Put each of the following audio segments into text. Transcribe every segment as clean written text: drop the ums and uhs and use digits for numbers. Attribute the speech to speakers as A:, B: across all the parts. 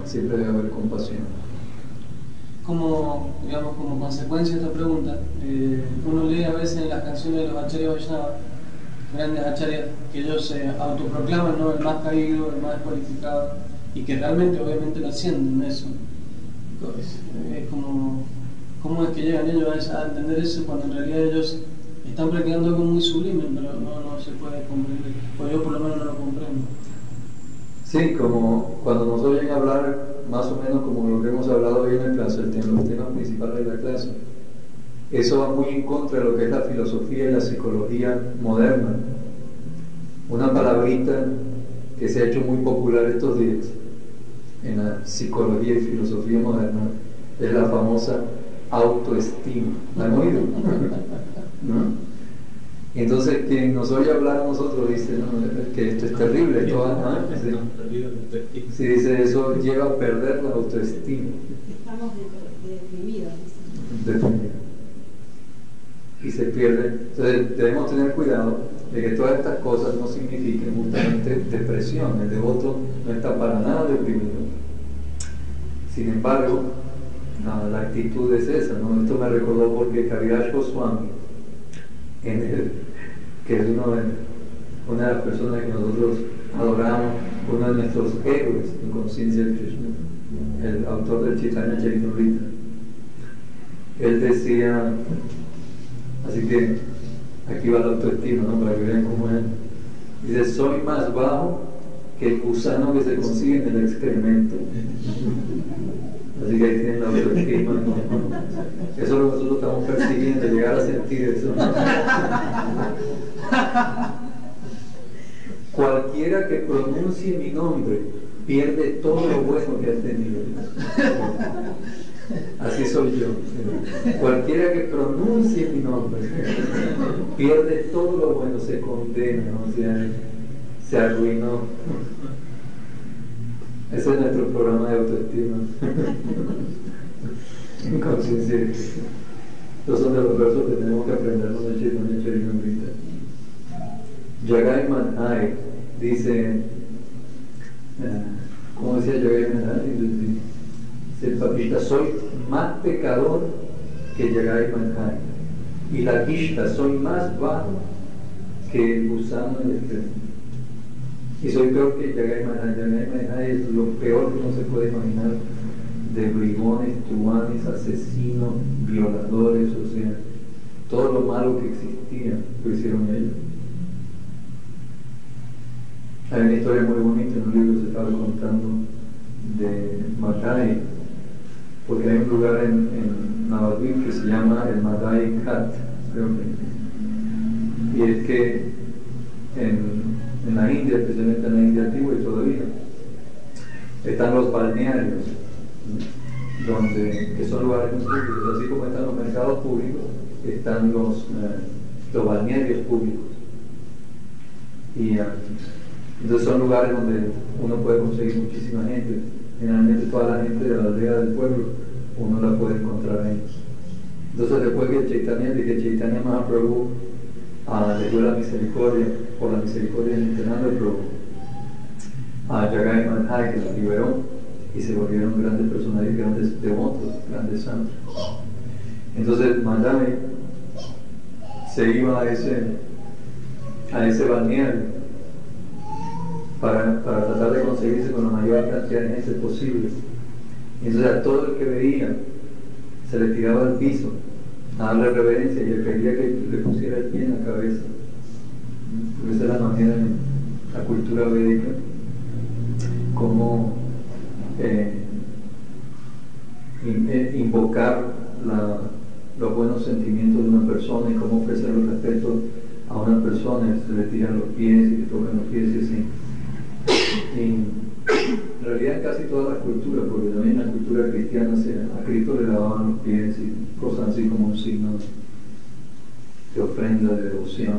A: siempre debe haber compasión.
B: Como, digamos, como consecuencia de esta pregunta, uno lee a veces en las canciones de los Acharya Vaishnava, grandes acharyas, que ellos se autoproclaman, ¿no?, el más caído, el más descualificado, y que realmente obviamente lo sienten eso. Es como, ¿cómo es que llegan ellos a entender eso cuando en realidad ellos están practicando algo muy sublime, pero no se puede comprender? Pues yo por lo menos no lo comprendo.
A: Sí, como cuando nos oyen hablar, más o menos como lo que hemos hablado hoy en la clase, los temas principales de la clase, eso va muy en contra de lo que es la filosofía y la psicología moderna. Una palabrita que se ha hecho muy popular estos días en la psicología y filosofía moderna es la famosa autoestima. ¿La han oído? ¿No? Y entonces quien nos oye hablar a nosotros dice, no, que esto es terrible, esto va, si dice eso lleva a perder la autoestima.
C: Estamos deprimidos.
A: Y se pierde. Entonces debemos tener cuidado de que todas estas cosas no signifiquen justamente depresión. El devoto no está para nada deprimido. Sin embargo, la actitud es esa, ¿no? Esto me recordó porque Kaviraj Goswami, que es una de las personas que nosotros adoramos, uno de nuestros héroes en conciencia de Krishna, el autor del Chaitanya Charitamrita, él decía, así que aquí va la autoestima, ¿no?, para que vean cómo es. Dice, soy más bajo que el gusano que se consigue en el excremento. Así que ahí tienen la autoestima, ¿no? Eso es lo que nosotros estamos persiguiendo, llegar a sentir eso. Cualquiera que pronuncie mi nombre pierde todo lo bueno que ha tenido. Así soy yo. Cualquiera que pronuncie mi nombre pierde todo lo bueno, se condena, ¿no? O sea, se arruinó. Ese es nuestro programa de autoestima. En conciencia. Estos son de los versos que tenemos que aprendernos de Chaitanya Charitamrita. Jagai Madhai dice, ¿cómo decía Jagai Madhai? Dice el papista, soy más pecador que Jagai Madhai. Y la Kishta, soy más bajo que el gusano del extremo. Y soy peor que Jagai Madhai. Jagai Madhai es lo peor que uno se puede imaginar, de bribones, tuanes, asesinos, violadores, o sea, todo lo malo que existía lo hicieron ellos. Hay una historia muy bonita en un libro que se estaba contando de Madhai, porque hay un lugar en Navadvip que se llama el Madhai Ghat, creo que. Y es que en la India, especialmente en la India antigua y todavía, están los balnearios, que son lugares muy públicos, así como están los mercados públicos, están los balnearios públicos. Y entonces son lugares donde uno puede conseguir muchísima gente. Generalmente toda la gente de la aldea del pueblo uno la puede encontrar ahí. Entonces después que Chaitanya Mahaprabhu le dio la misericordia, por la misericordia de Nityananda Prabhu, a Jagai Madhai, que la liberó, y se volvieron grandes personajes, grandes devotos, grandes santos. Entonces Madhai se iba a ese balneario para tratar de conseguirse con la mayor cantidad de gente posible. Entonces a todo el que veía se le tiraba al piso a darle reverencia y él pedía que le pusiera el pie en la cabeza. Porque esa es la manera en la cultura védica como invocar los buenos sentimientos de una persona y cómo ofrecer el respeto a una persona. Se le tiran los pies y le tocan los pies y así. Y en realidad en casi todas las culturas, porque también en la cultura cristiana a Cristo le lavaban los pies y cosas así como un signo de ofrenda, de devoción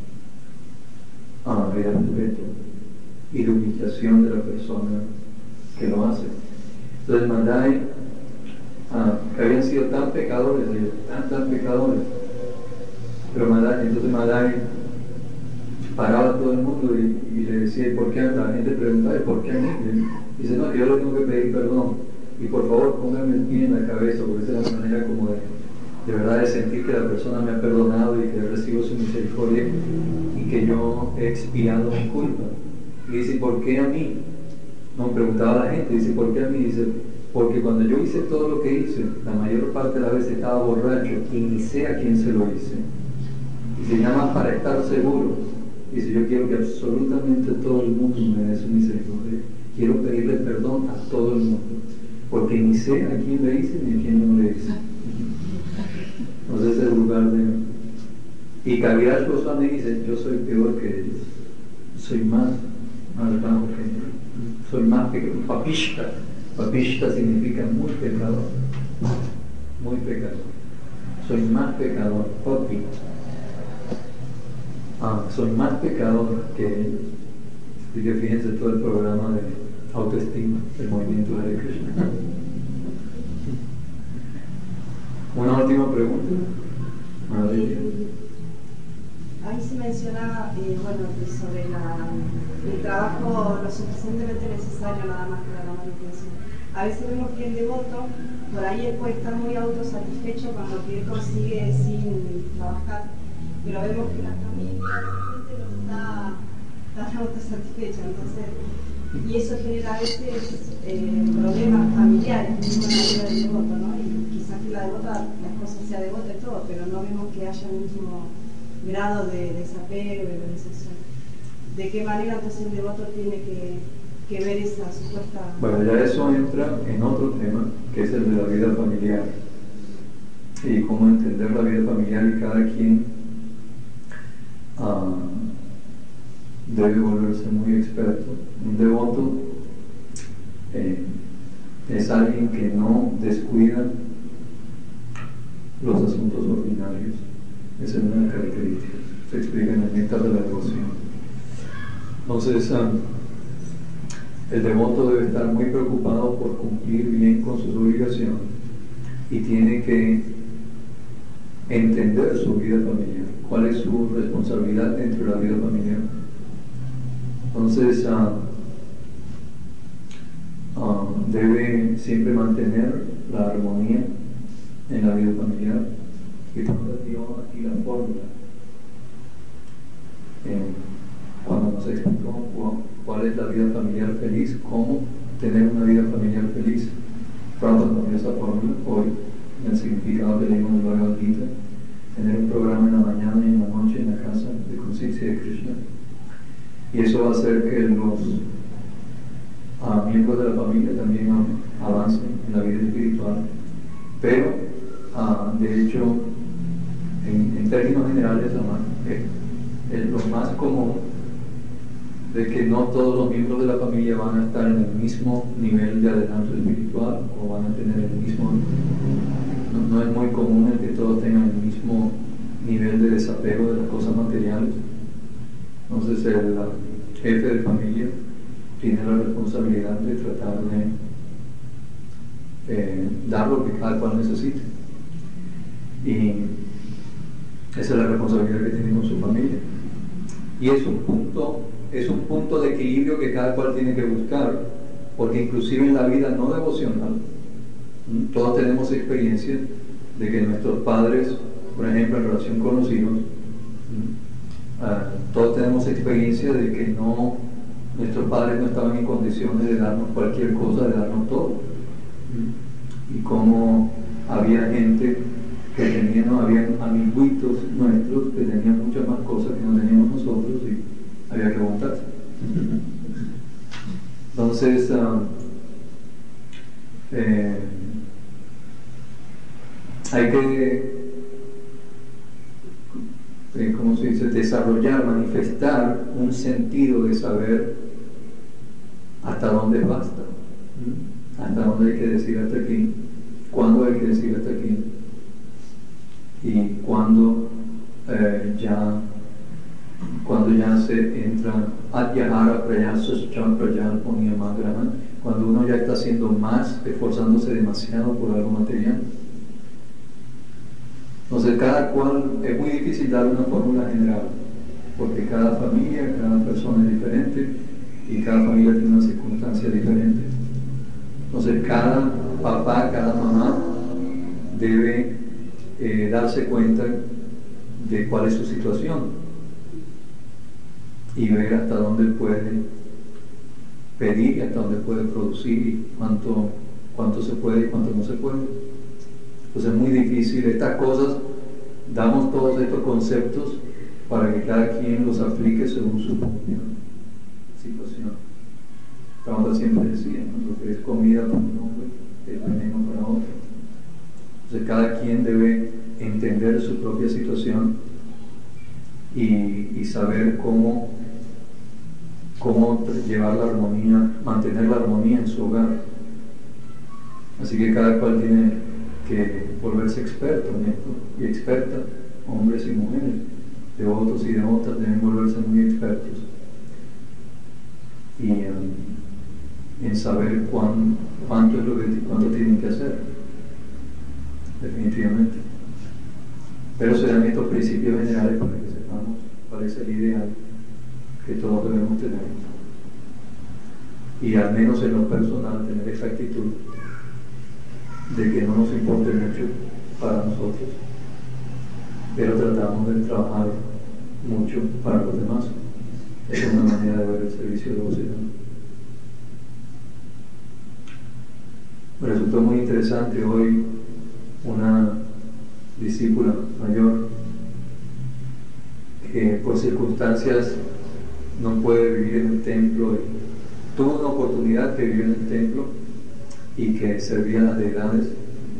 A: y de respeto y de humillación de la persona que lo hace. Entonces Madhai, que habían sido tan pecadores, tan pecadores, pero entonces Madhai paraba a todo el mundo y le decía, ¿por qué? La gente preguntaba, ¿por qué a mí? Y dice, no, que yo le tengo que pedir perdón. Y por favor, pónganme el pie en la cabeza, porque esa es la manera como de verdad de sentir que la persona me ha perdonado y que recibo su misericordia y que yo he expiado mi culpa. Y dice, ¿por qué a mí? No, preguntaba a la gente, dice, ¿por qué a mí? Dice, porque cuando yo hice todo lo que hice, la mayor parte de las veces estaba borracho y ni sé a quién se lo hice. Y se llama para estar seguro. Dice, yo quiero que absolutamente todo el mundo me dé su misericordia. Quiero pedirle perdón a todo el mundo, porque ni sé a quién le hice ni a quién no le hice. Entonces es el lugar de... Y Kaviraj Goswami dice, yo soy peor que ellos, soy más bajo que ellos, soy más que papishta. Papishta significa muy pecador, soy más pecador, papi. Soy más pecador que ellos. Así que fíjense todo el programa de autoestima del movimiento de Hare Krishna. Una última pregunta.
C: Ahí se mencionaba sobre el trabajo lo suficientemente necesario nada más para la manutención. A veces vemos que el devoto por ahí puede estar muy autosatisfecho con lo que él consigue sin trabajar, pero vemos que la familia realmente no está tan autosatisfecha, entonces, y eso genera a veces problemas familiares mismo en la vida del devoto, ¿no? Y quizás que la esposa sea devota y todo, pero no vemos que haya el mismo grado de desapego y realización. ¿De qué manera entonces el devoto tiene que ver esa supuesta...
A: Bueno, ya eso entra en otro tema, que es el de la vida familiar. Y cómo entender la vida familiar, y cada quien debe volverse muy experto. Un devoto es alguien que no descuida los asuntos ordinarios. Esa es una característica, se explica en el néctar de la devoción. Entonces, el devoto debe estar muy preocupado por cumplir bien con sus obligaciones y tiene que entender su vida familiar, cuál es su responsabilidad dentro de la vida familiar. Entonces, debe siempre mantener la armonía en la vida familiar. Y nos dio aquí la fórmula cuando nos explicó cuál es la vida familiar feliz, cómo tener una vida familiar feliz. Pronto nos dio esa fórmula hoy, en el significado que leímos en el Bhagavad Gita, tener un programa en la mañana y en la noche en la casa de conciencia de Krishna. Y eso va a hacer que los miembros de la familia también avancen en la vida espiritual. Pero, de hecho, en términos generales, es lo más común de que no todos los miembros de la familia van a estar en el mismo nivel de adelanto espiritual o van a tener el mismo, no es muy común el que todos tengan el mismo nivel de desapego de las cosas materiales. Entonces el jefe de familia tiene la responsabilidad de tratar de dar lo que cada cual necesite, y esa es la responsabilidad que tiene con su familia, y es un punto de equilibrio que cada cual tiene que buscar, porque inclusive en la vida no devocional todos tenemos experiencia de que nuestros padres, por ejemplo, en relación con los hijos, todos tenemos experiencia de que nuestros padres no estaban en condiciones de darnos cualquier cosa, de darnos todo, y como había gente que habían amiguitos nuestros que tenían muchas más cosas que no teníamos nosotros, y había que aguantarse. Entonces, hay que, ¿cómo se dice?, desarrollar, manifestar un sentido de saber hasta dónde basta, hasta dónde hay que decir hasta aquí, cuándo hay que decir hasta aquí, y cuando ya se entra adyahara prayasascha prayal puniyamagraha, cuando uno ya está haciendo más, esforzándose demasiado por algo material. Entonces cada cual, es muy difícil dar una fórmula general, porque cada familia, cada persona es diferente y cada familia tiene una circunstancia diferente. Entonces cada papá, cada mamá debe darse cuenta de cuál es su situación y ver hasta dónde puede pedir y hasta dónde puede producir y cuánto se puede y cuánto no se puede. Entonces es muy difícil estas cosas, damos todos estos conceptos para que cada quien los aplique según su propia situación. Prabhupada siempre decía, ¿no? Lo que es comida para un hombre es veneno para otro. Entonces cada quien debe entender su propia situación y saber cómo llevar la armonía, mantener la armonía en su hogar. Así que cada cual tiene que volverse experto en esto y experta, hombres y mujeres, devotos y devotas deben volverse muy expertos y en saber cuánto tienen que hacer, definitivamente. Pero se dan estos principios generales para que sepamos cuál es el ideal que todos debemos tener y al menos en lo personal tener esa actitud de que no nos importe mucho para nosotros, pero tratamos de trabajar mucho para los demás. Es una manera de ver el servicio devocional. Me resultó muy interesante hoy una discípula mayor que por circunstancias no puede vivir en el templo y tuvo una oportunidad de vivir en el templo y que servía a las deidades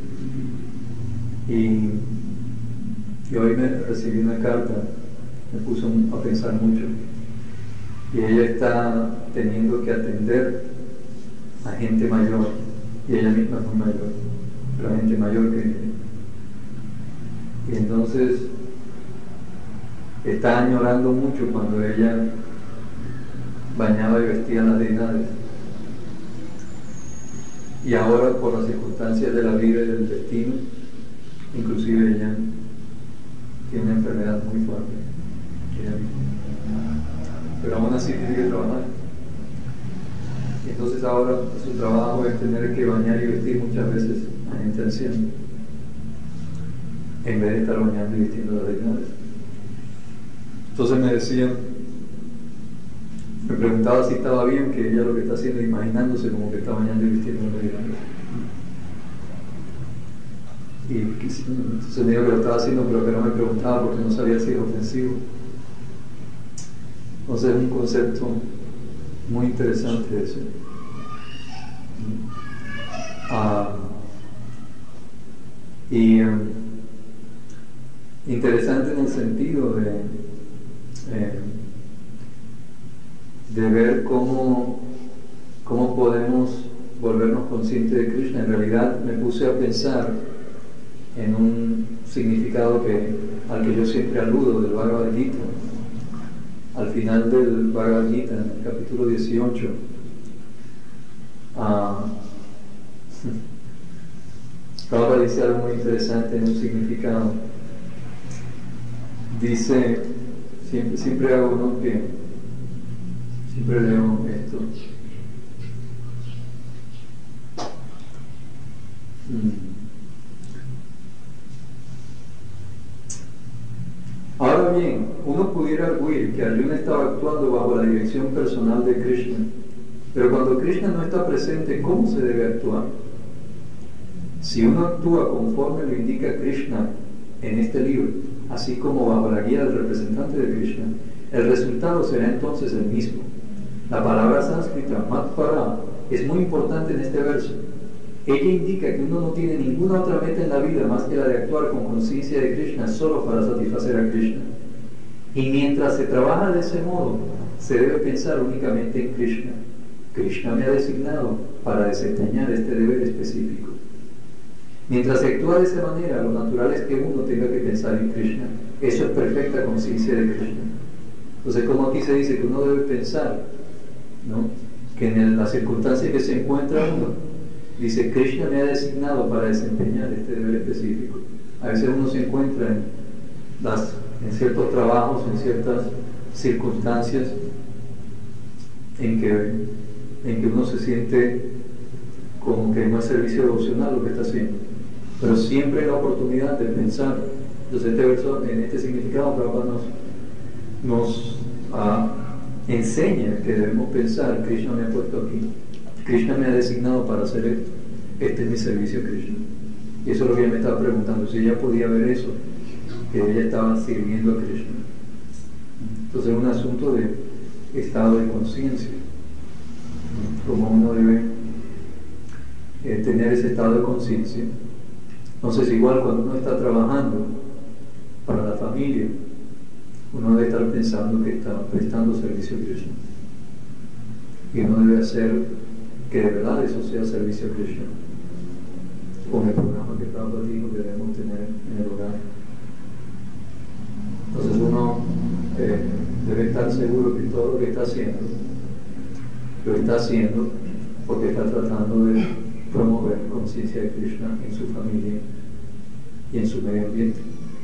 A: y hoy recibí una carta, me puso a pensar mucho y ella está teniendo que atender a gente mayor y ella misma es muy mayor, pero a gente mayor que ella. Y entonces está añorando mucho cuando ella bañaba y vestía a las deidades. Y ahora, por las circunstancias de la vida y del destino, inclusive ella tiene una enfermedad muy fuerte. Pero aún así tiene que trabajar. Y entonces ahora su trabajo es tener que bañar y vestir muchas veces a gente anciana, en vez de estar bañando y vistiendo a las deidades. Entonces me preguntaba si estaba bien, que ella lo que está haciendo es imaginándose como que está bañando y vistiendo a las deidades. Y entonces me dijo que lo estaba haciendo, pero que no me preguntaba porque no sabía si era ofensivo. Entonces es un concepto muy interesante ese. Interesante en el sentido de ver cómo podemos volvernos conscientes de Krishna. En realidad me puse a pensar en un significado al que yo siempre aludo del Bhagavad Gita. Al final del Bhagavad Gita, en el capítulo 18, Prabhupada dice algo muy interesante en un significado. Dice, siempre hago uno que siempre leo esto. Ahora bien, uno pudiera arguir que Arjuna estaba actuando bajo la dirección personal de Krishna, pero cuando Krishna no está presente, ¿cómo se debe actuar? Si uno actúa conforme lo indica Krishna en este libro, así como bajo la guía del representante de Krishna, el resultado será entonces el mismo. La palabra sánscrita matpara es muy importante en este verso. Ella indica que uno no tiene ninguna otra meta en la vida más que la de actuar con conciencia de Krishna solo para satisfacer a Krishna. Y mientras se trabaja de ese modo, se debe pensar únicamente en Krishna. Krishna me ha designado para desempeñar este deber específico. Mientras se actúa de esa manera, lo natural es que uno tenga que pensar en Krishna. Eso es perfecta conciencia de Krishna. Entonces, como aquí se dice que uno debe pensar, ¿no?, que en la circunstancia que se encuentra uno, dice, Krishna me ha designado para desempeñar este deber específico. A veces uno se encuentra en ciertos trabajos, en ciertas circunstancias en que uno se siente como que no es servicio devocional lo que está haciendo, pero siempre hay la oportunidad de pensar. Entonces este verso, en este significado, Prabhupada nos enseña que debemos pensar: Krishna me ha puesto aquí, Krishna me ha designado para hacer esto, este es mi servicio a Krishna. Y eso es lo que ella me estaba preguntando, si ella podía ver eso, que ella estaba sirviendo a Krishna. Entonces es un asunto de estado de conciencia, como uno debe tener ese estado de conciencia. Entonces igual cuando uno está trabajando para la familia, uno debe estar pensando que está prestando servicio a Krishna, y uno debe hacer que de verdad eso sea servicio a Krishna, con el programa que Prabhupada dijo que debemos tener en el hogar. Entonces uno debe estar seguro que todo lo que está haciendo lo está haciendo porque está tratando de promover conciencia de Krishna en su familia y en su medio ambiente.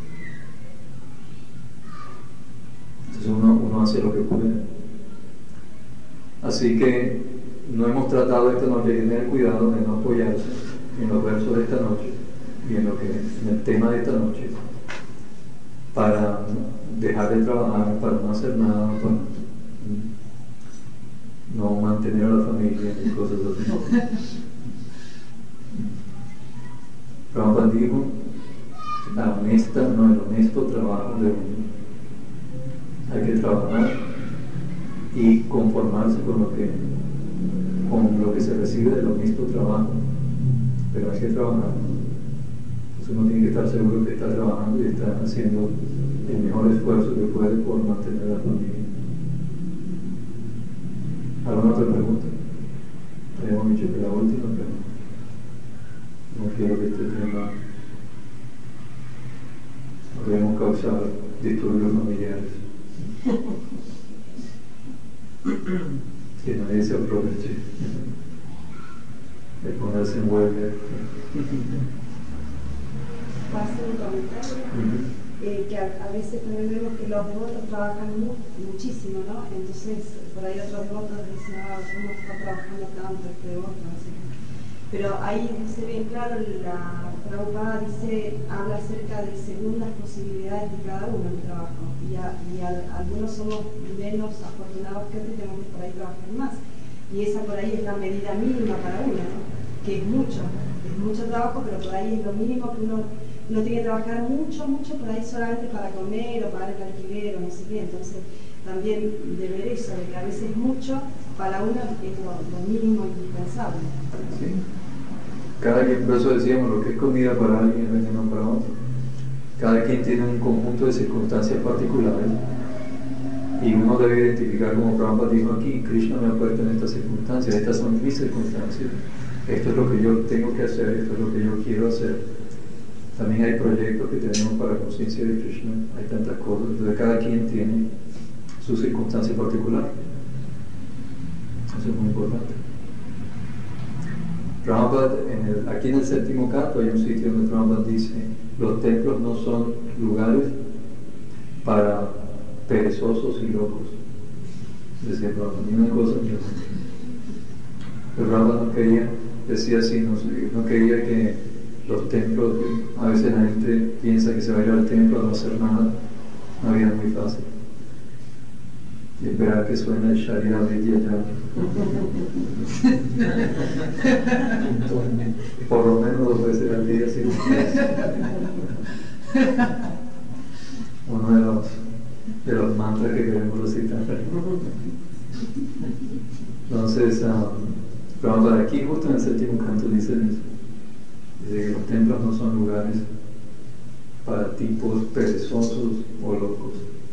A: Entonces uno hace lo que puede. Así que no hemos tratado esta noche de tener cuidado de no apoyarse en los versos de esta noche y en el tema de esta noche para dejar de trabajar, para no hacer nada, para no mantener a la familia y cosas así. Prabhupada dijo: el honesto trabajo de uno. Hay que trabajar y conformarse con lo que se recibe del honesto trabajo, pero hay que trabajar. Entonces uno tiene que estar seguro que está trabajando y está haciendo el mejor esfuerzo que puede por mantener a la familia. ¿Alguna otra pregunta? Hemos dicho que la última, pero no quiero que este tema podemos causar disturbios familiares. Que nadie se aproveche de ponerse en huelga.
C: Va a hacer un comentario. Que a veces también vemos que los devotos trabajan muchísimo, ¿no? Entonces, por ahí otros devotos dicen: ¿cómo está trabajando tanto este devoto? Así. Pero ahí dice bien claro, la Prabhupada habla acerca de segundas posibilidades de cada uno en el trabajo. Y algunos somos menos afortunados que otros, tenemos que por ahí trabajar más. Y esa por ahí es la medida mínima para uno, ¿no? Que es mucho trabajo, pero por ahí es lo mínimo que uno tiene que trabajar mucho, por ahí solamente para comer o pagar el alquiler o no sé qué. Entonces también de ver eso, de que a veces mucho para uno es lo mínimo indispensable.
A: Sí. Cada quien, por eso decíamos, lo que es comida para alguien es veneno para otro. Cada quien tiene un conjunto de circunstancias particulares y uno debe identificar, como Prabhupada dijo aquí: Krishna me ha puesto en estas circunstancias, estas son mis circunstancias, esto es lo que yo tengo que hacer, esto es lo que yo quiero hacer. También hay proyectos que tenemos para conciencia de Krishna, hay tantas cosas, entonces cada quien tiene su circunstancia particular. Eso es muy importante. Prabhupada, aquí en el séptimo canto hay un sitio donde Prabhupada dice: los templos no son lugares para perezosos y locos. Decía Prabhupada, ni una cosa ni otra. Pero Prabhupada no quería, decía así, no quería que los templos, a veces la gente piensa que se va a ir al templo a no hacer nada, una vida muy fácil, y esperar que suene el Sharira Vidya ya. Por lo menos 2 veces al día, sin uno de los mantras que queremos recitar. Entonces, Prabhupada aquí justo en el séptimo canto dice que los templos no son lugares para tipos perezosos o locos.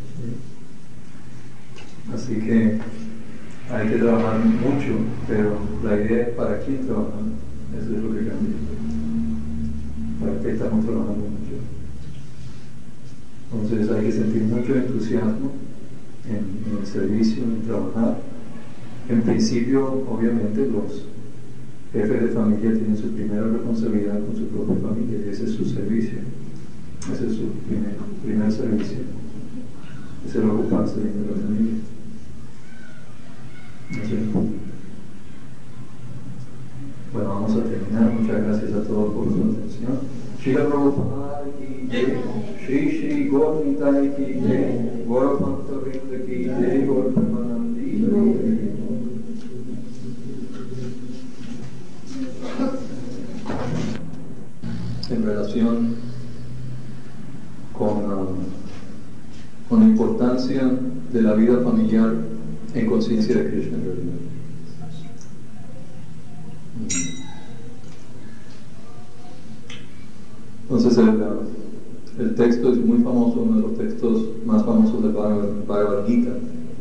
A: Así que hay que trabajar mucho, pero la idea es para quién trabajar. Eso es lo que cambia. ¿Para qué estamos trabajando mucho? Entonces hay que sentir mucho entusiasmo en el servicio, en trabajar. En principio, obviamente, los jefes de familia tienen su primera responsabilidad con su propia familia, y ese es su servicio, ese es su primer servicio. es el ocuparse de la familia. Así. Bueno, vamos a terminar. Muchas gracias a todos por su atención. Srila Prabhupada ki jai, Shri Shri Gaur Nitai ki jai, Gaur Bhakta Vrinda ki jai, Gaur Premanandi ki jai. En relación con la importancia de la vida familiar en conciencia de Krishna en realidad. Entonces el texto es muy famoso, uno de los textos más famosos del Bhagavad Gita,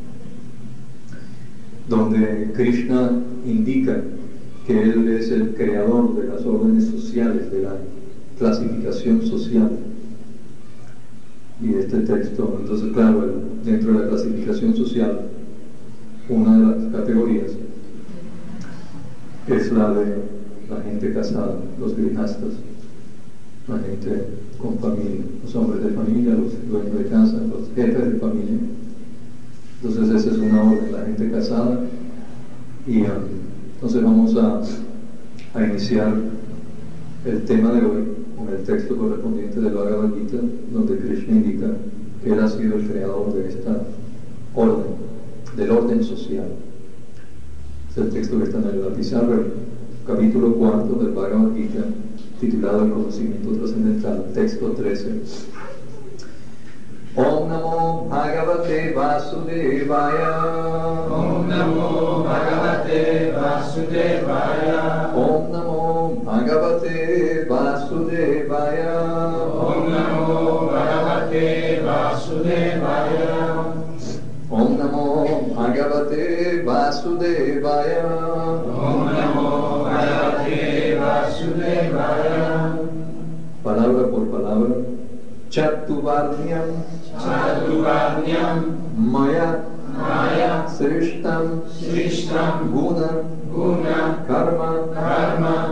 A: donde Krishna indica que Él es el creador de las órdenes sociales, de la clasificación social. Y este texto, entonces claro, dentro de la clasificación social, una de las categorías es la de la gente casada, los grihastas, la gente con familia, los hombres de familia, los dueños de casa, los jefes de familia. Entonces esa es una orden, la gente casada. Y entonces vamos a iniciar el tema de hoy con el texto correspondiente del Bhagavad Gita, donde Krishna indica que Él ha sido el creador de esta orden, del orden social. Es el texto que está en la pizarra, capítulo 4 del Bhagavad Gita, titulado El conocimiento trascendental, texto 13. Om Namo Bhagavate Vasudevaya.
D: Om Namo Bhagavate Vasudevaya.
A: Om Namo Bhagavate Vasudevaya.
D: Om Namo Bhagavate Vasudevaya.
A: Om Namo Bhagavate Vasudevaya.
D: Om Namo Bhagavate Vasudevaya.
A: Palabra por palabra. Chatuvarnyam Maya Srishtam Guna Karma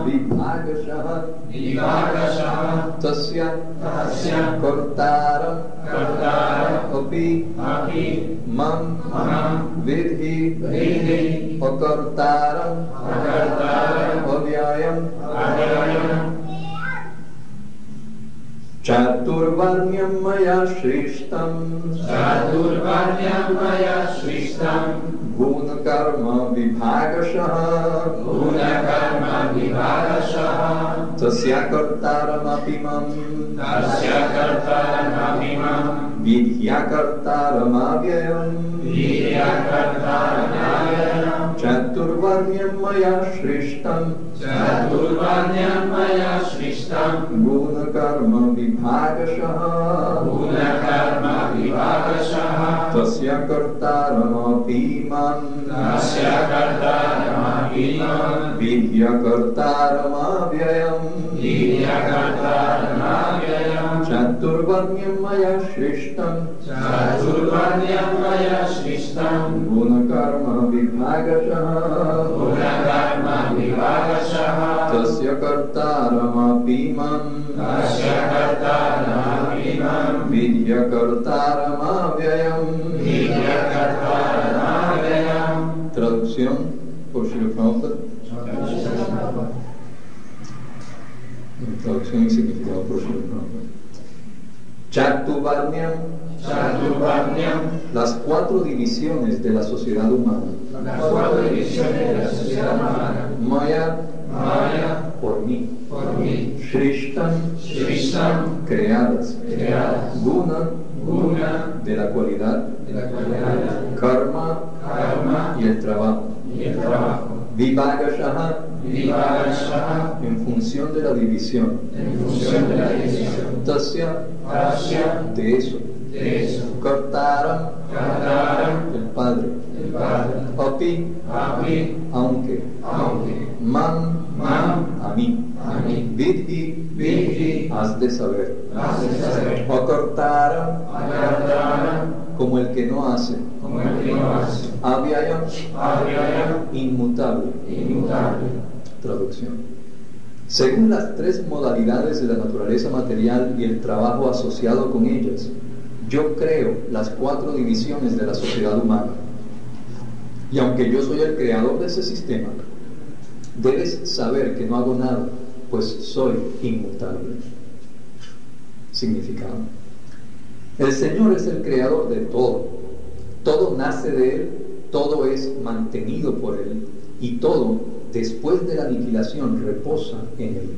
A: Vibhagashaha Tasya Kartaram Api Mam Vidhi Akartaram Avyayam Chaturvarnyam Maya Shrishtam Guna Karma Vibhagashaha Tasya Kartaram Apimam Vidhya Kartaram Avyayam Chaturvarnyam Maya Shrishtam Guna Karma Vibhagashaha Tasya Kartaram Apimam Vidhya Kartaram Avyayam Chaturvarnyam Maya Shrishtam Guna Karma Vibhagashaha Tasya Kartaram Apimam Vidhya Kartaram Avyayam. Traducción por Srila Prabhupada. Traducción y significado por Srila Prabhupada. Chatuvarnyam, las cuatro divisiones de la sociedad humana. Maya, por mí. Shrishtam, creadas. Guna, de la cualidad. Karma, y el trabajo. Vibhagashaha, en función de la división. Tasya, de eso. Kartaram, el Padre. Api, aunque. Mam, a mí. Vidhi, has de saber. Akartaram, como el que no hace. Avyayam, inmutable. Traducción. Según las tres modalidades de la naturaleza material y el trabajo asociado con ellas, yo creo las 4 divisiones de la sociedad humana. Y aunque yo soy el creador de ese sistema, debes saber que no hago nada, pues soy inmutable. Significado: el Señor es el creador de todo. Todo nace de Él, todo es mantenido por Él, y todo, después de la aniquilación, reposa en Él.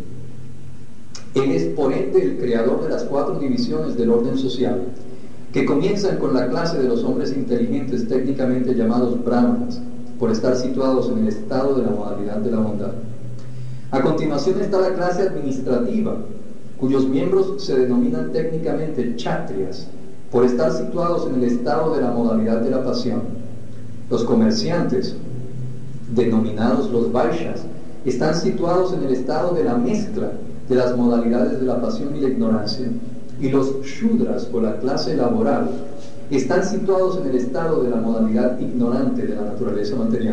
A: Él es por ende el creador de las 4 divisiones del orden social, que comienzan con la clase de los hombres inteligentes, técnicamente llamados brahmanas, por estar situados en el estado de la modalidad de la bondad. A continuación está la clase administrativa, cuyos miembros se denominan técnicamente kshatriyas, por estar situados en el estado de la modalidad de la pasión. Los comerciantes, denominados los vaishyas, están situados en el estado de la mezcla de las modalidades de la pasión y la ignorancia. Y los shudras, o la clase laboral, están situados en el estado de la modalidad ignorante de la naturaleza material.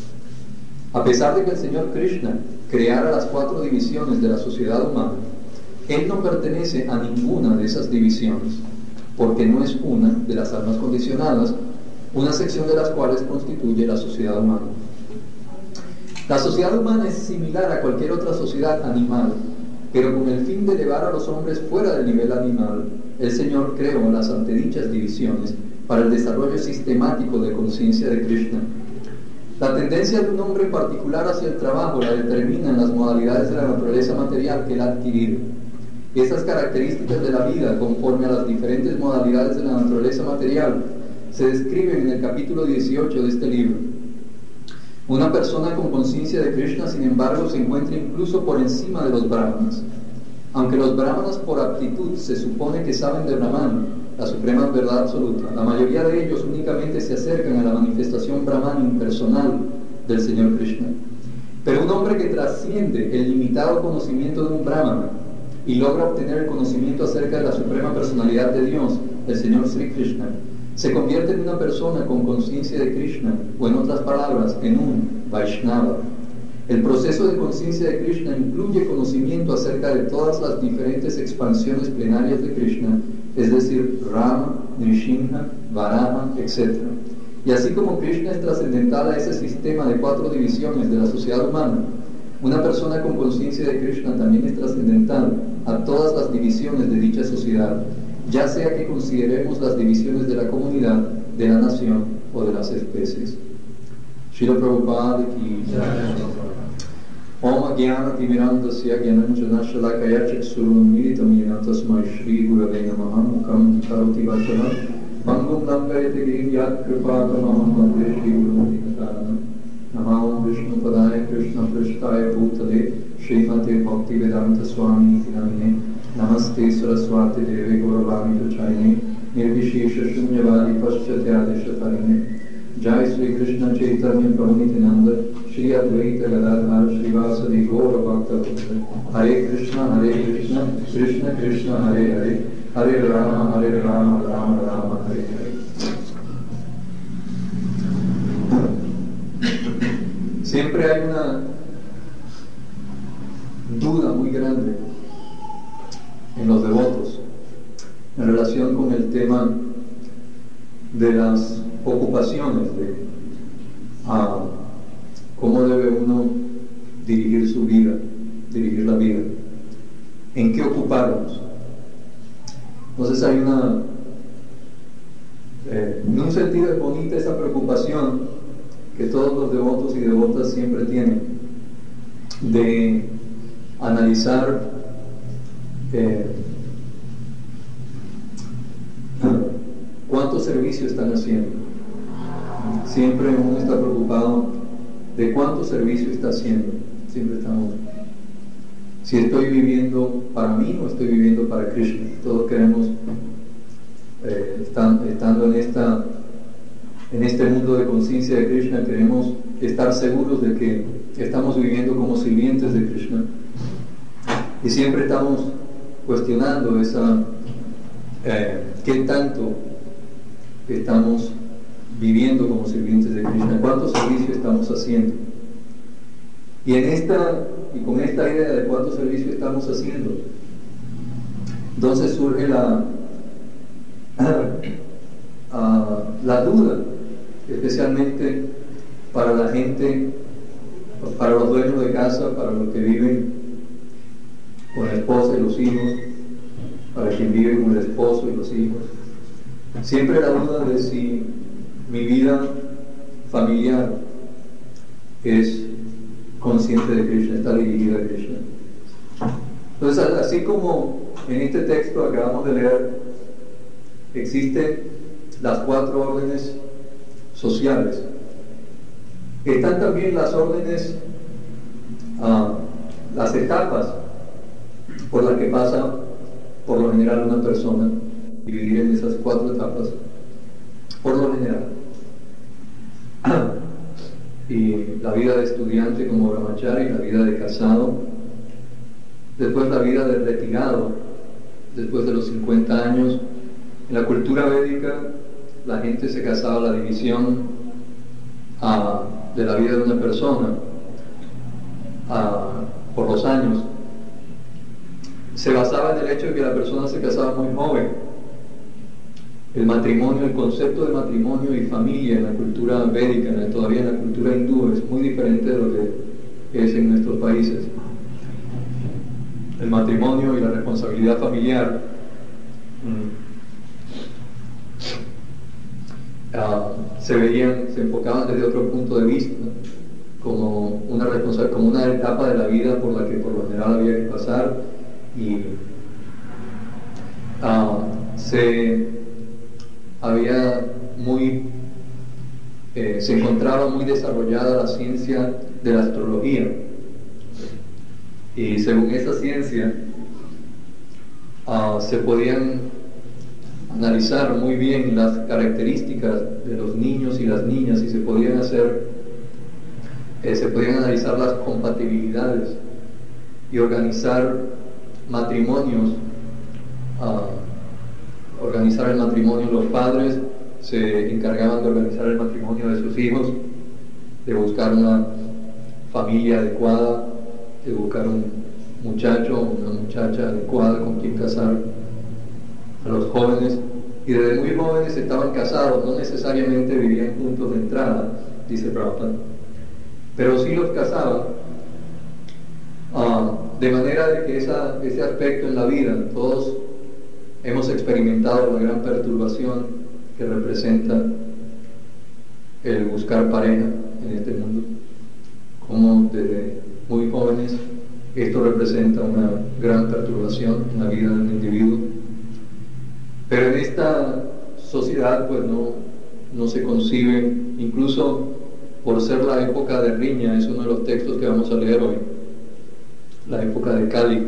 A: A pesar de que el Señor Krishna creara las 4 divisiones de la sociedad humana, Él no pertenece a ninguna de esas divisiones, porque no es una de las almas condicionadas, una sección de las cuales constituye la sociedad humana. La sociedad humana es similar a cualquier otra sociedad animal, pero con el fin de elevar a los hombres fuera del nivel animal, el Señor creó las antedichas divisiones para el desarrollo sistemático de conciencia de Krishna. La tendencia de un hombre en particular hacia el trabajo la determinan las modalidades de la naturaleza material que él ha adquirido. Esas características de la vida, conforme a las diferentes modalidades de la naturaleza material, se describen en el capítulo 18 de este libro. Una persona con conciencia de Krishna, sin embargo, se encuentra incluso por encima de los brahmanas. Aunque los brahmanas por aptitud se supone que saben de Brahman, la suprema verdad absoluta, la mayoría de ellos únicamente se acercan a la manifestación brahman impersonal del Señor Krishna. Pero un hombre que trasciende el limitado conocimiento de un brahmana y logra obtener el conocimiento acerca de la suprema personalidad de Dios, el Señor Sri Krishna, se convierte en una persona con conciencia de Krishna, o en otras palabras, en un Vaishnava. El proceso de conciencia de Krishna incluye conocimiento acerca de todas las diferentes expansiones plenarias de Krishna, es decir, Rama, Nrsimha, Varaha, etc. Y así como Krishna es trascendental a ese sistema de 4 divisiones de la sociedad humana, una persona con conciencia de Krishna también es trascendental a todas las divisiones de dicha sociedad, ya sea que consideremos las divisiones de la comunidad, de la nación o de las especies. Srila Prabhupada ki Om Agyana Timirandasya Gyananjana Shalakaya Chaksurunmilitam Yena Tasmai Shri Gurave Namaha Mukam Karoti Vachana Pangum Langayate Giryat Kripatamaham Vande Shri Guru Dinataranam Namam Vishnu Padaya Krishna Prishtaya Bhutale Srimate Bhakti Vedanta Swami Namine Namaste Saraswati Deve Gauravani Prachayane Nirvishesha Shunyavadi Paschatyadesh Jai Sri Krishna Chaitanya Prabhu Nityananda Shri Advaita Gadadhar Srivasadi Gaura Bhakta Vrinda Hare Krishna Krishna Krishna Hare Hare Hare Rama Rama Rama Hare Hare. Siempre hay una duda muy grande en los devotos en relación con el tema de las ocupaciones, de cómo debe uno dirigir su vida, dirigir la vida, en qué ocuparnos. Entonces hay en un sentido es bonita esa preocupación que todos los devotos y devotas siempre tienen de analizar cuánto servicio están haciendo. Siempre uno está preocupado de cuánto servicio está haciendo. Siempre estamos, si estoy viviendo para mí o estoy viviendo para Krishna. Todos queremos, estando en este mundo de conciencia de Krishna, queremos estar seguros de que estamos viviendo como sirvientes de Krishna. Y siempre estamos cuestionando qué tanto estamos viviendo como sirvientes de Krishna, cuánto servicio estamos haciendo. Y con esta idea de cuánto servicio estamos haciendo, entonces surge la duda, especialmente para la gente, para los dueños de casa, para los que viven con la esposa y los hijos, para quien vive con el esposo y los hijos. Siempre la duda de si mi vida familiar es consciente de Krishna, está dirigida a Krishna. Entonces, así como en este texto acabamos de leer, existen las 4 órdenes sociales. Están también las órdenes, las etapas por las que pasa por lo general una persona, dividir en esas 4 etapas, por lo general. Y la vida de estudiante como brahmachari, la vida de casado, después la vida de retirado, después de los 50 años. En la cultura védica, la gente se casaba, la división de la vida de una persona por los años se basaba en el hecho de que la persona se casaba muy joven. El matrimonio, el concepto de matrimonio y familia en la cultura védica, todavía en la cultura hindú, es muy diferente de lo que es en nuestros países. El matrimonio y la responsabilidad familiar se enfocaban desde otro punto de vista, como una etapa de la vida por la que por lo general había que pasar, y se encontraba muy desarrollada la ciencia de la astrología, y según esa ciencia se podían analizar muy bien las características de los niños y las niñas, y se podían analizar las compatibilidades y organizar matrimonios, organizar el matrimonio. Los padres se encargaban de organizar el matrimonio de sus hijos, de buscar una familia adecuada, de buscar un muchacho o una muchacha adecuada con quien casar a los jóvenes. Y desde muy jóvenes estaban casados, no necesariamente vivían juntos de entrada, dice Prabhupada, pero sí los casaban, de manera de que ese aspecto en la vida, todos hemos experimentado la gran perturbación que representa el buscar pareja en este mundo, como desde muy jóvenes esto representa una gran perturbación en la vida del individuo. Pero en esta sociedad pues no se concibe, incluso por ser la época de riña, es uno de los textos que vamos a leer hoy, la época de Kali,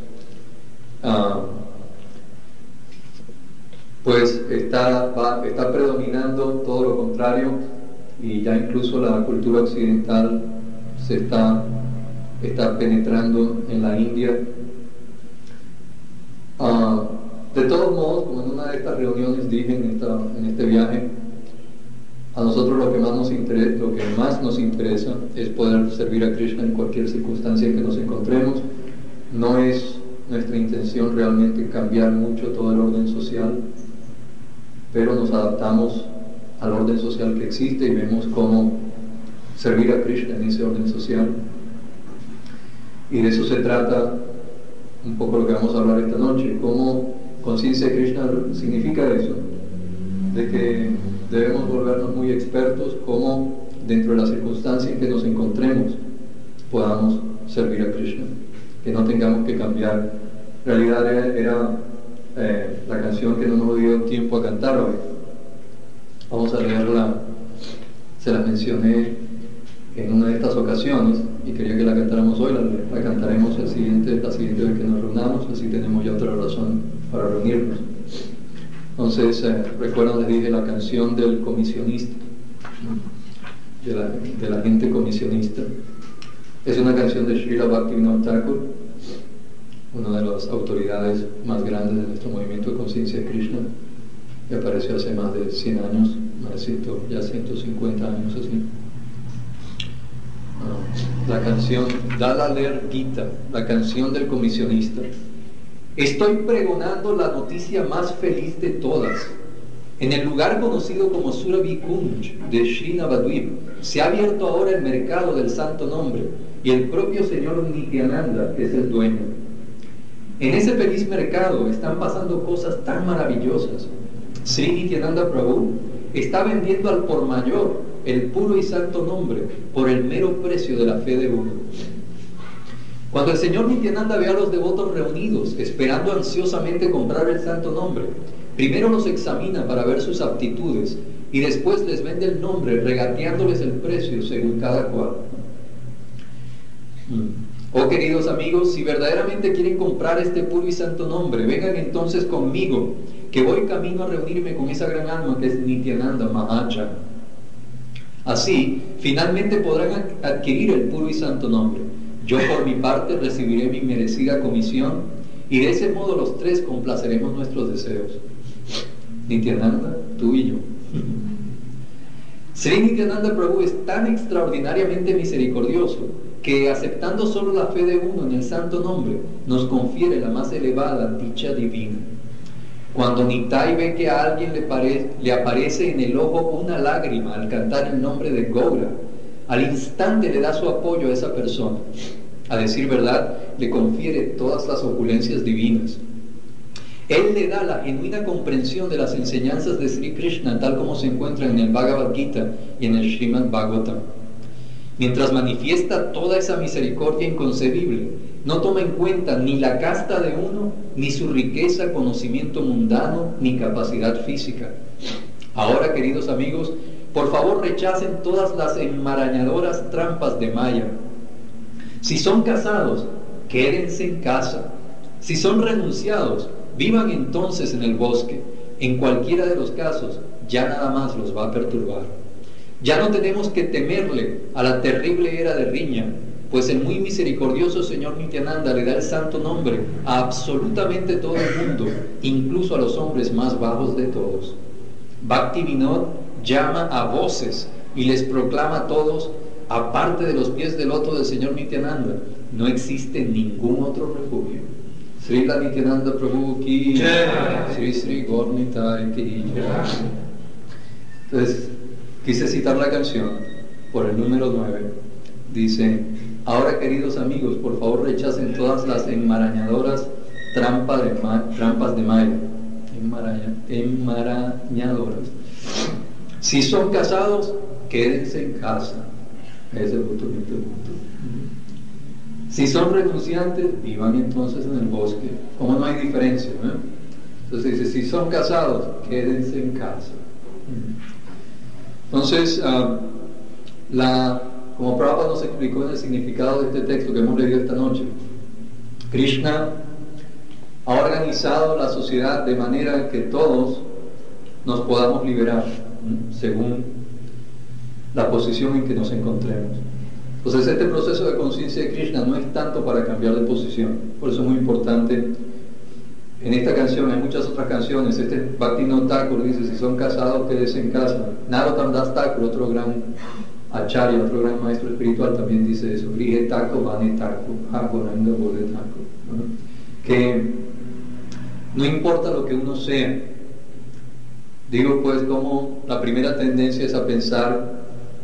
A: pues está predominando todo lo contrario, y ya incluso la cultura occidental se está penetrando en la India. De todos modos, como en una de estas reuniones dije en este viaje, a nosotros lo que más nos interesa es poder servir a Krishna en cualquier circunstancia en que nos encontremos. No es nuestra intención realmente cambiar mucho todo el orden social, pero nos adaptamos al orden social que existe y vemos cómo servir a Krishna en ese orden social. Y de eso se trata un poco lo que vamos a hablar esta noche, cómo conciencia de Krishna significa eso, de que debemos volvernos muy expertos, cómo dentro de la circunstancia en que nos encontremos podamos servir a Krishna, que no tengamos que cambiar. En realidad era la canción que no nos dio tiempo a cantar hoy. Vamos a leerla, se la mencioné en una de estas ocasiones y quería que la cantáramos hoy. La cantaremos la siguiente vez que nos reunamos, así tenemos ya otra razón para reunirnos. Entonces, recuerdan, les dije la canción del comisionista, de la gente comisionista. Es una canción de Srila Bhaktivinoda Thakur, una de las autoridades más grandes de nuestro movimiento de conciencia de Krishna, que apareció hace más de 100 años, ya 150 años así. La canción Dalaler Gita, la canción del comisionista. Estoy pregonando la noticia más feliz de todas. En el lugar conocido como Surabhi Kunj de Sri Navadvip se ha abierto ahora el mercado del santo nombre y el propio señor Nityananda es el dueño. En ese feliz mercado están pasando cosas tan maravillosas. Sri Nityananda Prabhu está vendiendo al por mayor el puro y santo nombre por el mero precio de la fe de uno. Cuando el señor Nityananda ve a los devotos reunidos esperando ansiosamente comprar el santo nombre, primero los examina para ver sus aptitudes y después les vende el nombre regateándoles el precio según cada cual. Oh queridos amigos, si verdaderamente quieren comprar este puro y santo nombre, vengan entonces conmigo, que voy camino a reunirme con esa gran alma que es Nityananda Mahajan. Así, finalmente podrán adquirir el puro y santo nombre. Yo por mi parte recibiré mi merecida comisión y de ese modo los tres complaceremos nuestros deseos. Nityananda, tú y yo. Sri Nityananda Prabhu es tan extraordinariamente misericordioso que aceptando solo la fe de uno en el santo nombre nos confiere la más elevada dicha divina. Cuando Nitai ve que a alguien le aparece en el ojo una lágrima al cantar el nombre de Gaura, al instante le da su apoyo a esa persona. A decir verdad, le confiere todas las opulencias divinas. Él le da la genuina comprensión de las enseñanzas de Sri Krishna tal como se encuentran en el Bhagavad Gita y en el Srimad Bhagavatam. Mientras manifiesta toda esa misericordia inconcebible, no toma en cuenta ni la casta de uno, ni su riqueza, conocimiento mundano, ni capacidad física. Ahora, queridos amigos, por favor rechacen todas las enmarañadoras trampas de Maya. Si son casados, quédense en casa. Si son renunciados, vivan entonces en el bosque. En cualquiera de los casos, ya nada más los va a perturbar. Ya no tenemos que temerle a la terrible era de riña, pues el muy misericordioso señor Nityananda le da el santo nombre a absolutamente todo el mundo, incluso a los hombres más bajos de todos. Bhakti Vinod llama a voces y les proclama a todos: aparte de los pies del loto del señor Nityananda, no existe ningún otro refugio. Srila Nityananda Prabhu ki jai, Sri Sri Gaur Nitai ki jai. Entonces, quise citar la canción por el número 9. Dice: ahora, queridos amigos, por favor rechacen todas las enmarañadoras trampas de Maya. Enmarañadoras. Si son casados, quédense en casa. Ese es el punto. Si son renunciantes, vivan entonces en el bosque. ¿Cómo no hay diferencia? Entonces dice: si son casados, quédense en casa. Entonces, como Prabhupada nos explicó en el significado de este texto que hemos leído esta noche, Krishna ha organizado la sociedad de manera que todos nos podamos liberar según la posición en que nos encontremos. Entonces, este proceso de conciencia de Krishna no es tanto para cambiar de posición. Por eso es muy importante. En esta canción, hay muchas otras canciones. Bhaktivinoda Thakur dice: si son casados, quédense en casa. Narottam Das Thakur, otro gran acharya, otro gran maestro espiritual, también dice eso. Grihe Thakur, Vane Thakur, Hagonanda Bode Thakur. Que no importa lo que uno sea. Digo pues como la primera tendencia es a pensar,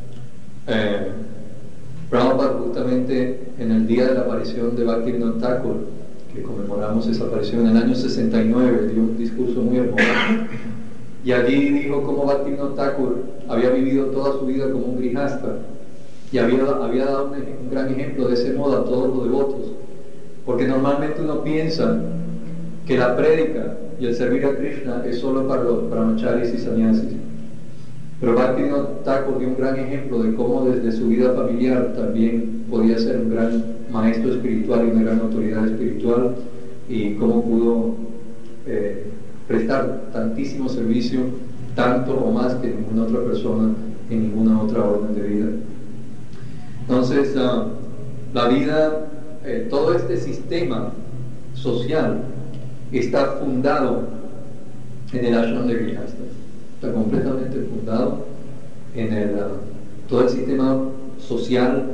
A: Prabhupada justamente en el día de la aparición de Bhaktivinoda Thakur, que conmemoramos esa aparición en el año 69, dio un discurso muy hermoso y allí dijo cómo Bhaktivinoda Thakur había vivido toda su vida como un grihasta y había dado un gran ejemplo de ese modo a todos los devotos, porque normalmente uno piensa que la prédica y el servir a Krishna es solo para los brahmacharis y sannyasis, pero Bhaktivinoda Thakur dio un gran ejemplo de cómo desde su vida familiar también podía ser un gran maestro espiritual y una gran autoridad espiritual, y cómo pudo prestar tantísimo servicio, tanto o más que ninguna otra persona en ninguna otra orden de vida. Entonces, la vida, todo este sistema social está fundado en el ashram de Grihastha. Está completamente fundado en todo el sistema social.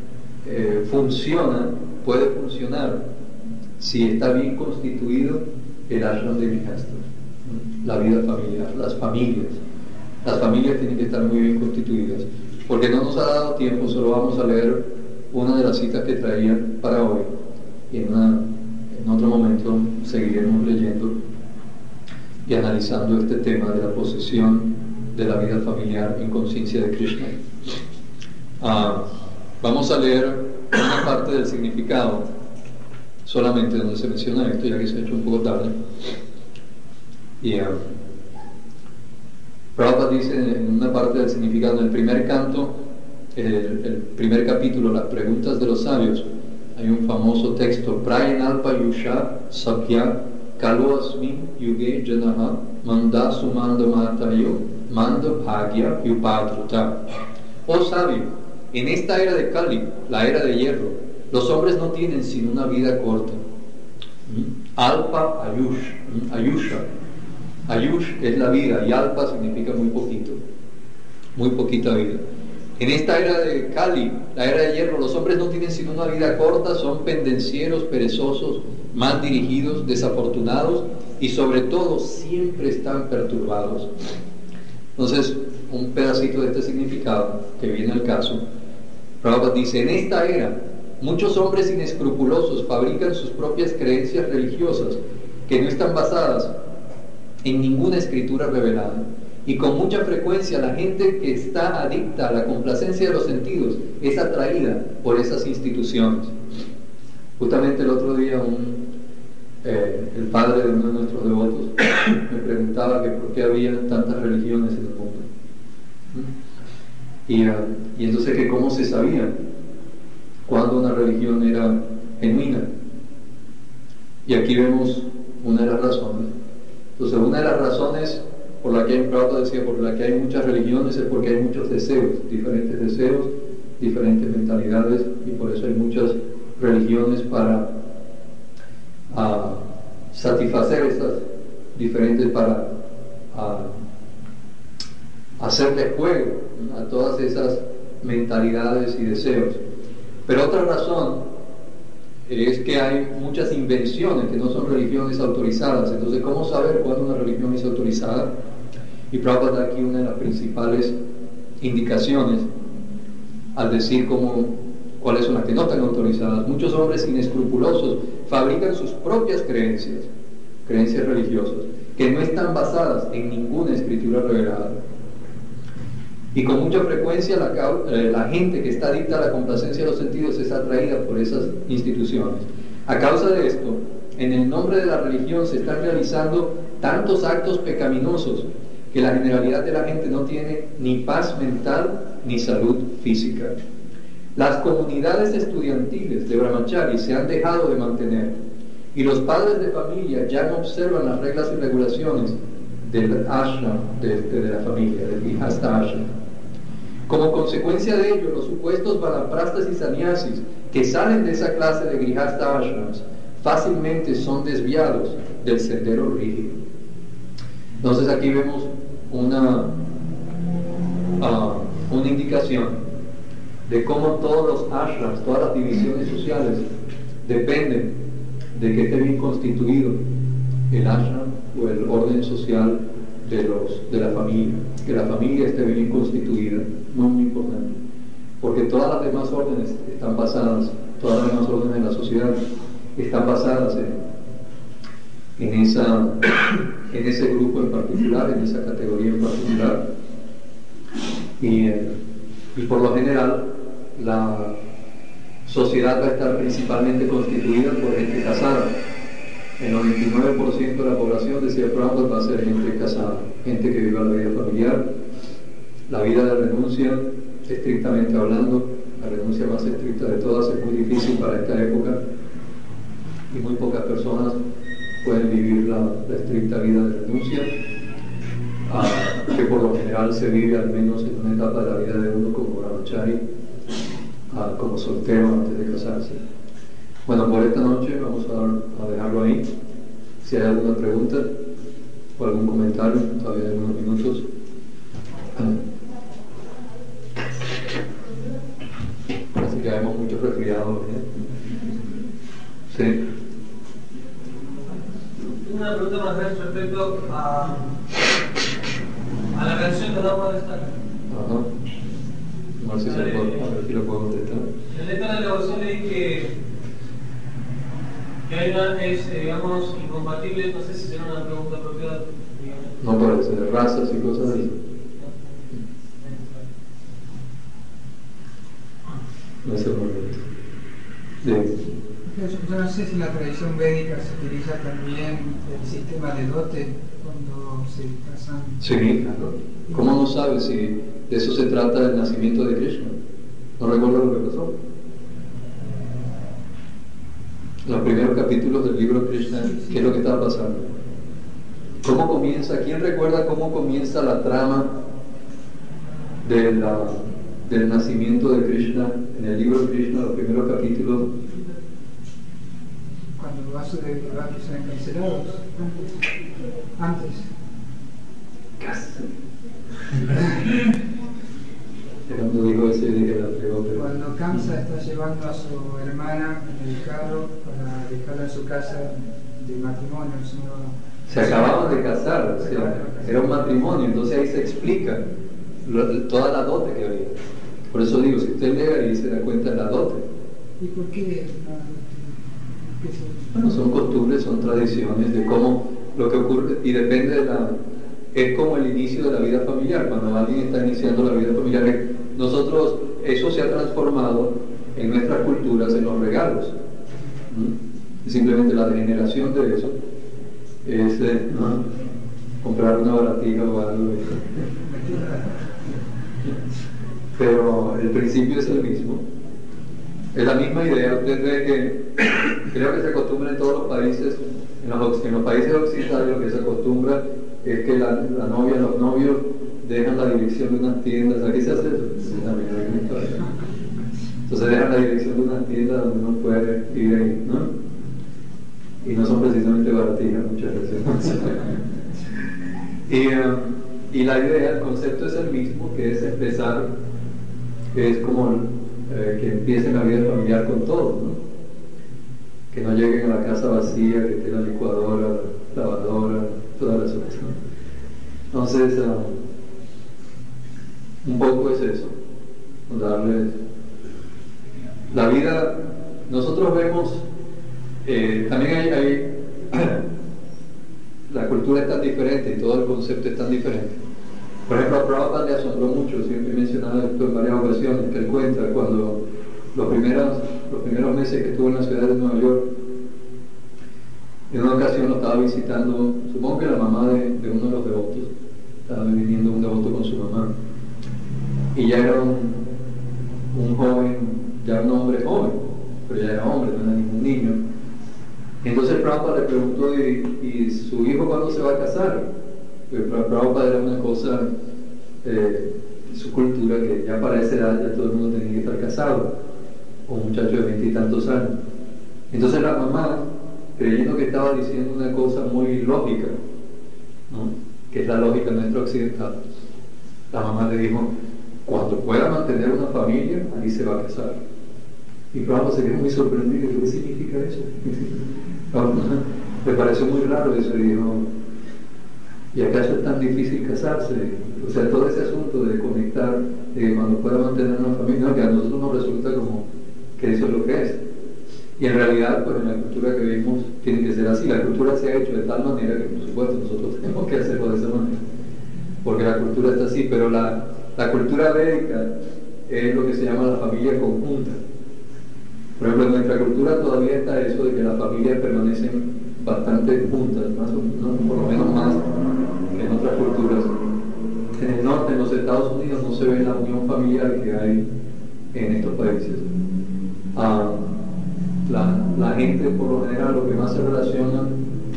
A: Puede funcionar si está bien constituido el ashram de Grihastha. la vida familiar, las familias. Las familias tienen que estar muy bien constituidas. Porque no nos ha dado tiempo, solo vamos a leer una de las citas que traían para hoy. Y en otro momento seguiremos leyendo y analizando este tema de la posesión de la vida familiar en conciencia de Krishna. Vamos a leer una parte del significado, solamente donde se menciona esto, ya que se ha hecho un poco tarde. Y Prabhupada dice en una parte del significado, en el primer canto, el primer capítulo, las preguntas de los sabios, hay un famoso texto: Prayanalpa Yusha Sabhya Kalu Asmin Yuge Janaha Manda Sumanda Matayo Manda Bhagya Yupadruta. Oh sabio, en esta era de Kali, la era de hierro, los hombres no tienen sino una vida corta. Alpa Ayush, Ayusha. Ayush es la vida y Alpa significa muy poquito, muy poquita vida. En esta era de Kali, la era de hierro, los hombres no tienen sino una vida corta, son pendencieros, perezosos, mal dirigidos, desafortunados y sobre todo siempre están perturbados. Entonces, un pedacito de este significado que viene al caso, Prabhupada dice: en esta era, muchos hombres inescrupulosos fabrican sus propias creencias religiosas que no están basadas en ninguna escritura revelada, y con mucha frecuencia la gente que está adicta a la complacencia de los sentidos es atraída por esas instituciones. Justamente el otro día el padre de uno de nuestros devotos me preguntaba que por qué había tantas religiones en el mundo, y entonces que cómo se sabía cuándo una religión era genuina. Y aquí vemos una de las razones. Entonces, una de las razones por la que hay, Prabhupada decía, por la que hay muchas religiones es porque hay muchos deseos, diferentes mentalidades, y por eso hay muchas religiones para satisfacer esas diferentes, para hacerle juego a todas esas mentalidades y deseos. Pero otra razón es que hay muchas invenciones que no son religiones autorizadas. Entonces, ¿cómo saber cuándo una religión es autorizada? Y Prabhupada da aquí una de las principales indicaciones al decir cuáles son las que no están autorizadas. Muchos hombres inescrupulosos fabrican sus propias creencias religiosas, que no están basadas en ninguna escritura revelada. Y con mucha frecuencia la gente que está adicta a la complacencia de los sentidos es atraída por esas instituciones. A causa de esto, en el nombre de la religión se están realizando tantos actos pecaminosos que la generalidad de la gente no tiene ni paz mental ni salud física. Las comunidades estudiantiles de brahmachari se han dejado de mantener, y los padres de familia ya no observan las reglas y regulaciones del ashram, de la familia, del grihastha ashram. Como consecuencia de ello, los supuestos vanaprastas y sannyasis que salen de esa clase de grihastha ashrams fácilmente son desviados del sendero rígido. Entonces aquí vemos una indicación de cómo todos los ashrams, todas las divisiones sociales dependen de que esté bien constituido el ashram o el orden social de la familia, que la familia esté bien constituida, muy importante, porque todas las demás órdenes están basadas, todas las demás órdenes de la sociedad están basadas en ese grupo en particular, en esa categoría en particular, y por lo general la sociedad va a estar principalmente constituida por gente casada. El 99% de la población, decía Prabhupada, va a ser gente casada, gente que viva la vida familiar. La vida de renuncia, estrictamente hablando, la renuncia más estricta de todas, es muy difícil para esta época, y muy pocas personas pueden vivir la estricta vida de renuncia, que por lo general se vive al menos en una etapa de la vida de uno como brahmachari, como soltero antes de casarse. Bueno, por esta noche vamos a dejarlo ahí. Si hay alguna pregunta o algún comentario, todavía hay unos minutos. Así que vemos muchos resfriados. ¿Sí?
E: Una
B: una pregunta más grande respecto a la canción que damos de estar.
A: Ajá. A ver si lo puedo contestar.
B: En la letra de la oración leí que hay una, digamos, incompatible, no sé si será una pregunta apropiada.
A: No parece, de razas y cosas así. No es el momento.
E: Yo no sé si en la tradición védica se utiliza también el sistema de dote cuando se casan.
A: Sí, claro. ¿Cómo no sabes si de eso se trata el nacimiento de Krishna? ¿No recuerdas lo que pasó? En los primeros capítulos del libro Krishna, ¿qué es lo que estaba pasando? ¿Cómo comienza? ¿Quién recuerda cómo comienza la trama del nacimiento de Krishna en el libro Krishna, los primeros capítulos?
E: Cuando Vasudeva y Devaki son encarcelados, antes.
A: Casi. Cuando dijo ese día que la pegó, pero...
E: Cuando Kamsa está llevando a su hermana en el carro para dejarla en su casa de matrimonio,
A: se acababan de casar, o sea, era un matrimonio, entonces ahí se explica toda la dote que había. Por eso digo, si usted lee ahí se da cuenta de la dote.
E: ¿Y por qué?
A: Bueno, son costumbres, son tradiciones de cómo lo que ocurre, y depende de es como el inicio de la vida familiar. Cuando alguien está iniciando la vida familiar, nosotros, eso se ha transformado en nuestras culturas en los regalos. Simplemente la degeneración de eso es comprar una baratija o algo. Pero el principio es el mismo. Es la misma idea. Usted ve que creo que se acostumbra en todos los países, en los países occidentales lo que se acostumbra es que la novia, los novios dejan la dirección de unas tiendas. ¿Aquí se hace eso? Sí, también. Entonces dejan la dirección de unas tiendas donde uno puede ir ahí, ¿no? Y no son precisamente baratijas muchas veces. Y la idea, el concepto es el mismo, que es empezar, que es como que empiecen la vida familiar con todo, ¿no? Que no lleguen a la casa vacía, que esté la licuadora, la lavadora, todas las cosas, ¿no? Entonces, un poco es eso, darles la vida. Nosotros vemos, también hay la cultura es tan diferente y todo el concepto es tan diferente. Por ejemplo, a Prabhupada le asombró mucho, siempre he mencionado esto en varias ocasiones, que él cuenta cuando los primeros meses que estuvo en la ciudad de Nueva York, en una ocasión lo estaba visitando, supongo que la mamá de uno de los devotos, estaba viniendo un devoto con su mamá, y ya era un joven, ya un hombre joven, pero ya era hombre, no era ningún niño. Entonces Prabhupada le preguntó, ¿y su hijo cuándo se va a casar? Porque para Prabhupada era una cosa, su cultura, que ya para esa edad ya todo el mundo tenía que estar casado, o un muchacho de 20 y tantos años. Entonces la mamá, creyendo que estaba diciendo una cosa muy lógica, ¿no? Que es la lógica nuestra occidental, la mamá le dijo, cuando pueda mantener una familia, ahí se va a casar. Y Prabhupada se quedó muy sorprendido. ¿Qué significa eso? Le pareció muy raro eso y dijo, ¿y acaso es tan difícil casarse? O sea, todo ese asunto de conectar, de que cuando pueda mantener una familia, no, que a nosotros nos resulta como que eso es lo que es. Y en realidad, pues en la cultura que vivimos tiene que ser así. La cultura se ha hecho de tal manera que, por supuesto, nosotros tenemos que hacerlo de esa manera, porque la cultura está así. Pero la cultura védica es lo que se llama la familia conjunta. Por ejemplo, en nuestra cultura todavía está eso de que las familias permanecen bastante juntas, más o menos, por lo menos más que en otras culturas. En el norte, en los Estados Unidos, no se ve la unión familiar que hay en estos países. La gente, por lo general, lo que más se relaciona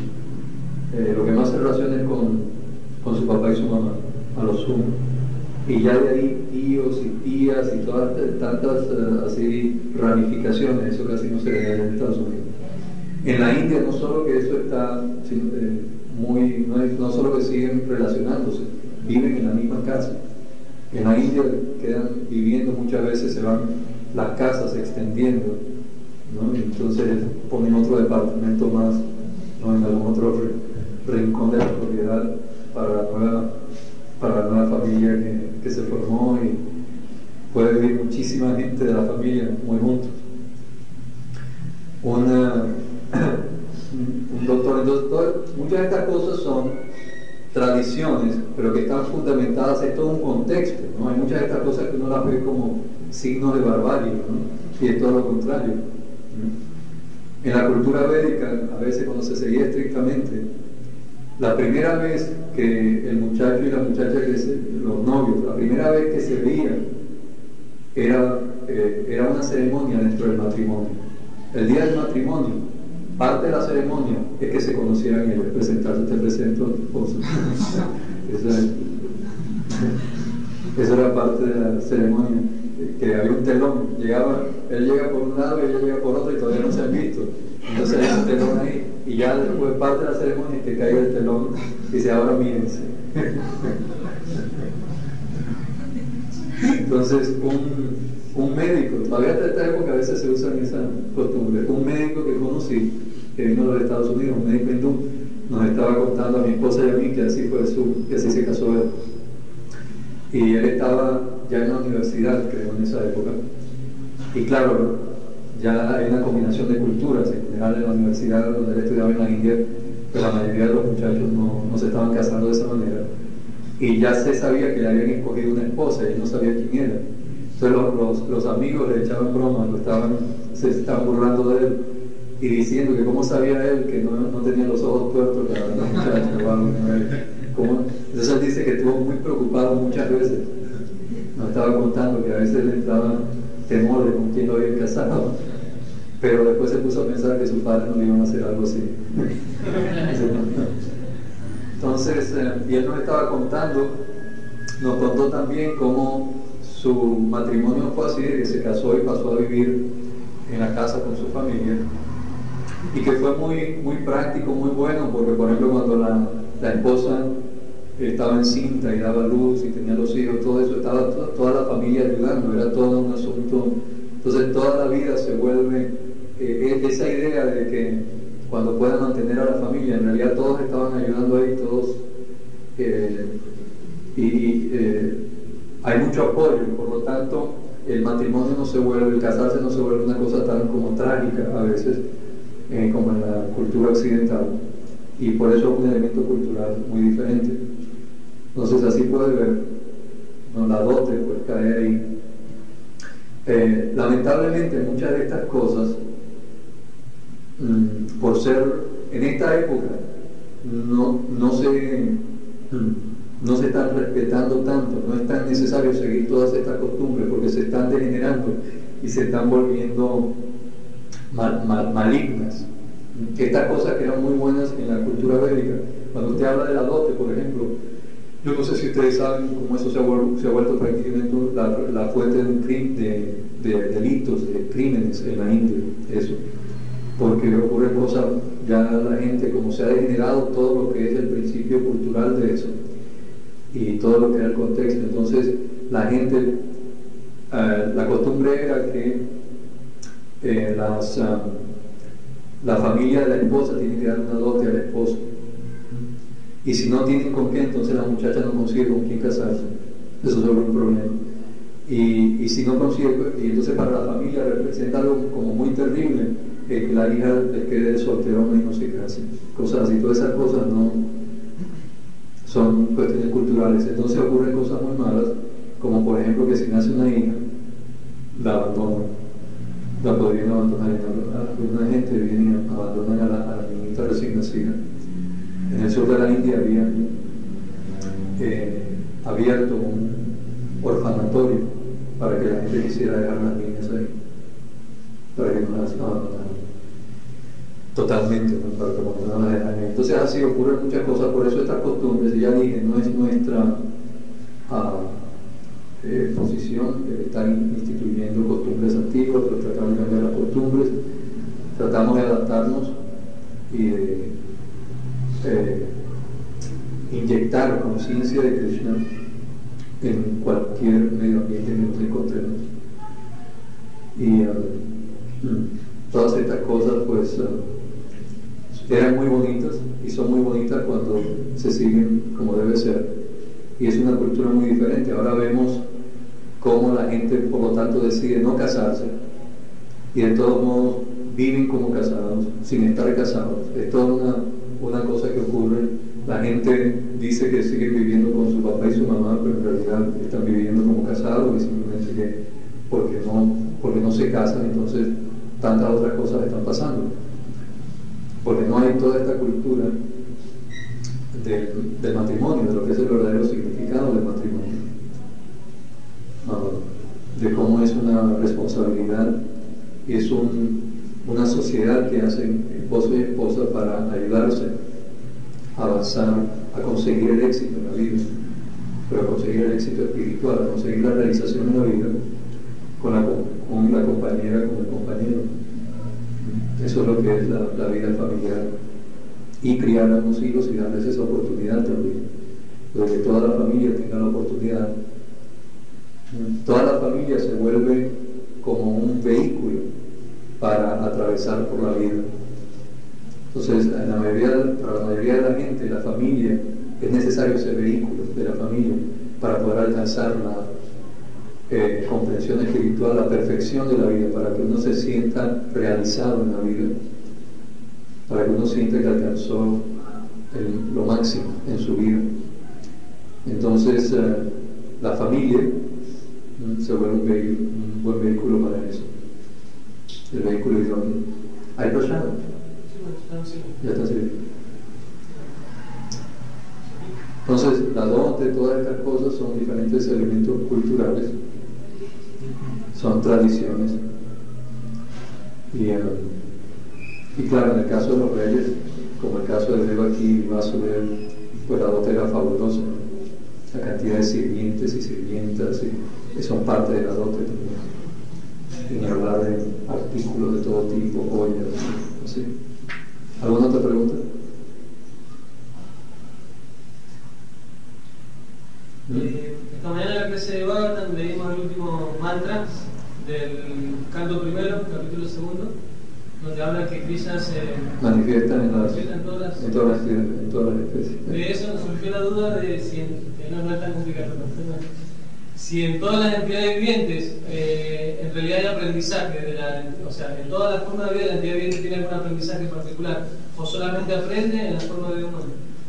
A: es con su papá y su mamá, a lo sumo. Y ya de ahí tíos y tías y todas tantas así ramificaciones, eso casi no se ve en Estados Unidos. En la India no solo que eso está no solo que siguen relacionándose, viven en la misma casa. En la India quedan viviendo, muchas veces se van las casas extendiendo, ¿no? Entonces ponen otro departamento más, ¿no? En algún otro rincón de la propiedad para la nueva familia que se formó, y puede vivir muchísima gente de la familia muy juntos. Un doctor, entonces, muchas de estas cosas son tradiciones, pero que están fundamentadas en todo un contexto, ¿no? Hay muchas de estas cosas que uno las ve como signos de barbarie, ¿no? Y es todo lo contrario, ¿no? En la cultura védica, a veces cuando se seguía estrictamente, la primera vez que el muchacho y la muchacha, los novios, la primera vez que se veían, era una ceremonia dentro del matrimonio. El día del matrimonio, parte de la ceremonia es que se conocieran y presentarse, te presento a tu esposo. Eso era parte de la ceremonia, que había un telón, él llega por un lado y ella llega por otro y todavía no se han visto. Entonces hay un telón ahí, y ya después parte de la ceremonia es que caiga el telón y dice, ahora mírense. Entonces un médico, todavía hasta esta época a veces se usan esa costumbre, un médico que conocí, que vino de los Estados Unidos, un médico hindú, nos estaba contando a mi esposa y a mí que así se casó él. Y él estaba ya en la universidad, creo, en esa época. Y claro, ya hay una combinación de culturas. En general, en la universidad donde él estudiaba en la India, pues la mayoría de los muchachos no se estaban casando de esa manera. Y ya se sabía que le habían escogido una esposa y él no sabía quién era. Entonces los amigos le echaban bromas, se estaban burlando de él y diciendo que cómo sabía él que no tenía los ojos tuertos la muchacha o algo. Entonces él dice que estuvo muy preocupado muchas veces. Nos estaba contando que a veces le entraba temor de con quién lo habían casado, pero después se puso a pensar que sus padres no le iban a hacer algo así. Entonces, y él nos estaba contando, nos contó también cómo su matrimonio fue así, que se casó y pasó a vivir en la casa con su familia, y que fue muy, muy práctico, muy bueno, porque por ejemplo cuando la esposa estaba encinta y daba luz y tenía los hijos, todo eso, estaba toda la familia ayudando, era todo un asunto. Entonces toda la vida se vuelve esa idea de que cuando puedan mantener a la familia, en realidad todos estaban ayudando ahí, todos, hay mucho apoyo, y por lo tanto el matrimonio no se vuelve, el casarse no se vuelve una cosa tan como trágica a veces, como en la cultura occidental, y por eso es un elemento cultural muy diferente. Entonces así puede ver, ¿no? La dote puede caer ahí. Lamentablemente muchas de estas cosas, por ser en esta época, no se están respetando tanto, no es tan necesario seguir todas estas costumbres porque se están degenerando y se están volviendo malignas. Estas cosas que eran muy buenas en la cultura védica, cuando usted habla de la dote, por ejemplo, yo no sé si ustedes saben cómo eso se ha vuelto prácticamente la fuente de un crimen, de delitos, de crímenes en la India, eso, porque ocurren cosas, ya la gente, como se ha degenerado todo lo que es el principio cultural de eso y todo lo que era el contexto, entonces la gente, la costumbre era que la familia de la esposa tiene que dar una dote al esposo, y si no tienen con qué, entonces la muchacha no consigue con quién casarse. Eso es un problema. Y si no consigue, y entonces para la familia representa algo como muy terrible, que la hija les quede solterona y no se case, cosas así. Todas esas cosas no son cuestiones culturales. Entonces ocurren cosas muy malas, como por ejemplo que si nace una hija, la abandonan, la podrían abandonar. Alguna gente viene y abandonan a la niñita recién nacida. En el sur de la India habían abierto un orfanatorio para que la gente quisiera dejar a las niñas ahí, para que no las abandonaran totalmente, ¿no? Para que no las dejaran ahí. Entonces así ocurren muchas cosas, por eso estas costumbres, ya dije, no es nuestra posición estar instituyendo costumbres antiguas, pero tratamos de cambiar las costumbres, tratamos de adaptarnos y de inyectar conciencia de Krishna en cualquier medio ambiente que nos encontremos. Y todas estas cosas pues eran muy bonitas y son muy bonitas cuando se siguen como debe ser. Y es una cultura muy diferente. Ahora vemos cómo la gente, por lo tanto, decide no casarse y de todos modos viven como casados, sin estar casados. Es toda una cosa que ocurre. La gente dice que siguen viviendo con su papá y su mamá, pero en realidad están viviendo como casados y simplemente que porque no se casan, entonces tantas otras cosas están pasando. Porque no hay toda esta cultura del matrimonio, de lo que es el verdadero significado del matrimonio, de cómo es una responsabilidad y es una sociedad que hacen esposo y esposa para ayudarse a avanzar, a conseguir el éxito en la vida, pero a conseguir el éxito espiritual, a conseguir la realización en la vida con la compañera, con el compañero. Eso es lo que es la vida familiar. Y criar a los hijos y darles esa oportunidad también, de que toda la familia tenga la oportunidad. Toda la familia se vuelve como un vehículo para atravesar por la vida. Entonces, para la mayoría de la gente, la familia, es necesario ese vehículo de la familia para poder alcanzar la comprensión espiritual, la perfección de la vida, para que uno se sienta realizado en la vida, para que uno sienta que alcanzó lo máximo en su vida. Entonces, la familia se vuelve un buen vehículo para eso, el vehículo idóneo. ¿Hay personas? Ya está sirviendo. Entonces, la dote, todas estas cosas son diferentes elementos culturales, son tradiciones. Y claro, en el caso de los reyes, como el caso de Devaki y Vasudev, pues la dote era fabulosa, ¿no? La cantidad de sirvientes y sirvientas que son parte de la dote también. Y hablar de artículos de todo tipo, joyas, así. ¿Alguna otra pregunta?
B: Esta mañana en la clase de Bhagavatam leímos el último mantra del canto primero, capítulo segundo, donde habla que Krishna se
A: manifiesta en todas las especies.
B: De eso nos surgió la duda de si no es tan complicado, si en todas las entidades vivientes en realidad hay aprendizaje, o sea, en todas las formas de vida la entidad viviente tiene algún aprendizaje particular, o solamente aprende en la forma de vida humana.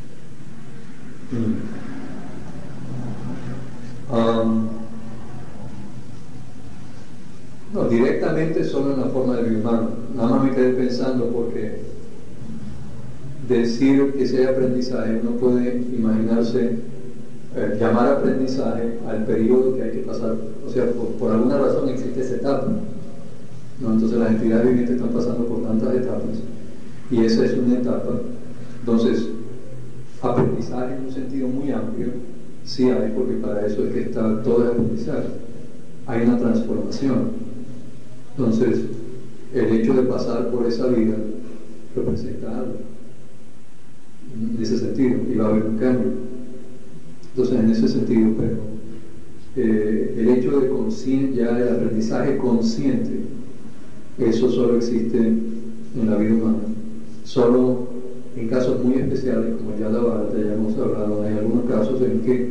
A: No, directamente solo en la forma de vida humana. Nada más me quedé pensando porque decir que si hay aprendizaje, uno puede imaginarse llamar aprendizaje al periodo que hay que pasar, o sea, por alguna razón existe esa etapa, ¿no? Entonces las entidades vivientes están pasando por tantas etapas y esa es una etapa. Entonces, aprendizaje en un sentido muy amplio sí hay, porque para eso es que está todo el aprendizaje. Hay una transformación. Entonces, el hecho de pasar por esa vida representa algo en ese sentido, y va a haber un cambio. Entonces, en ese sentido, pero el hecho de ya el aprendizaje consciente, eso solo existe en la vida humana. Solo en casos muy especiales, como ya ya hemos hablado, hay algunos casos en que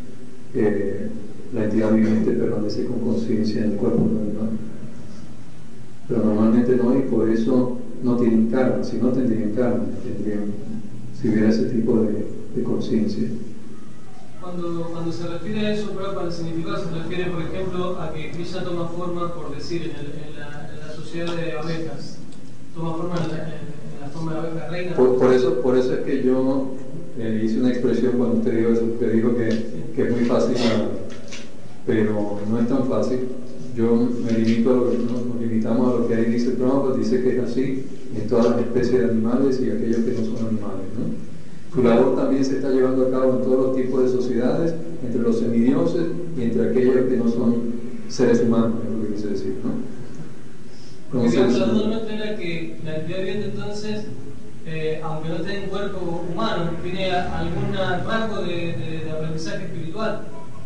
A: la entidad viviente permanece con conciencia en el cuerpo normal. Pero normalmente no, y por eso no tienen karma. Si no tendrían karma, si hubiera ese tipo de conciencia.
B: Cuando se refiere a eso, para el significado se refiere, por ejemplo, a que Krishna toma forma, por decir, en la sociedad de abejas, toma forma en la forma de abeja reina.
A: Por eso es que yo hice una expresión cuando usted dijo eso, usted dijo que es muy fácil, pero no es tan fácil. Yo me limito nos limitamos a lo que ahí dice Prabhupada, dice que es así en todas las especies de animales y aquellos que no son animales, ¿no? Su labor también se está llevando a cabo en todos los tipos de sociedades, entre los semidioses y entre aquellos que no son seres humanos, es lo que quise decir, ¿no?
B: Porque digamos, la duda nuestra era que la entidad viviente entonces, aunque no tenga un cuerpo humano, tiene algún rasgo de aprendizaje espiritual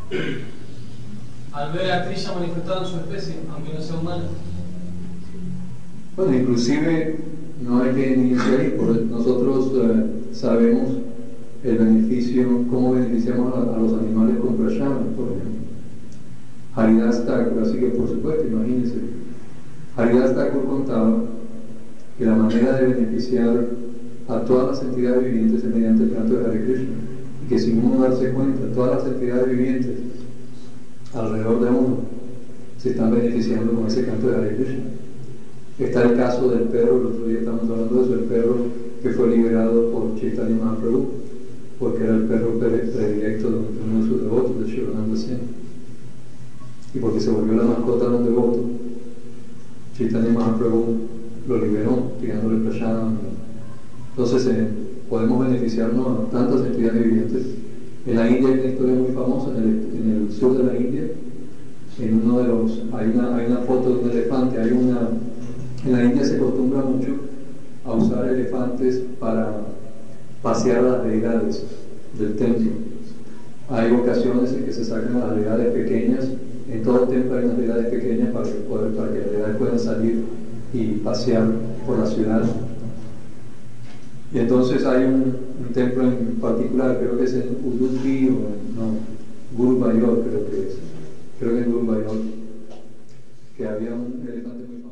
B: al ver a Krishna manifestado en su especie, aunque no sea humano.
A: Bueno, inclusive no hay que ni irse ahí, porque nosotros sabemos el beneficio, cómo beneficiamos a los animales con prashana, por ejemplo. Haridas Thakur, así que por supuesto, imagínense, Haridas Thakur contaba que la manera de beneficiar a todas las entidades vivientes es mediante el canto de Hare Krishna, y que sin uno darse cuenta, todas las entidades vivientes alrededor de uno se están beneficiando con ese canto de Hare Krishna. Está el caso del perro, el otro día estamos hablando de eso, el perro que fue liberado por Chaitanya Mahaprabhu, porque era el perro predilecto de uno de sus devotos, de Shivananda Singh, y porque se volvió la mascota de un devoto, Chaitanya Mahaprabhu lo liberó, tirándole prashadam. Entonces podemos beneficiarnos a tantas entidades vivientes. En la India hay una historia muy famosa, en el sur de la India, en uno de los, hay una foto de un elefante, en la India se acostumbra mucho a usar elefantes para pasear a las deidades del templo. Hay ocasiones en que se sacan a las deidades pequeñas, en todo el templo hay unas deidades pequeñas para que las deidades puedan salir y pasear por la ciudad. Y entonces hay un templo en particular, creo que es en Udupi o Guruvayur, creo que es en Guruvayur, que había un elefante muy famoso.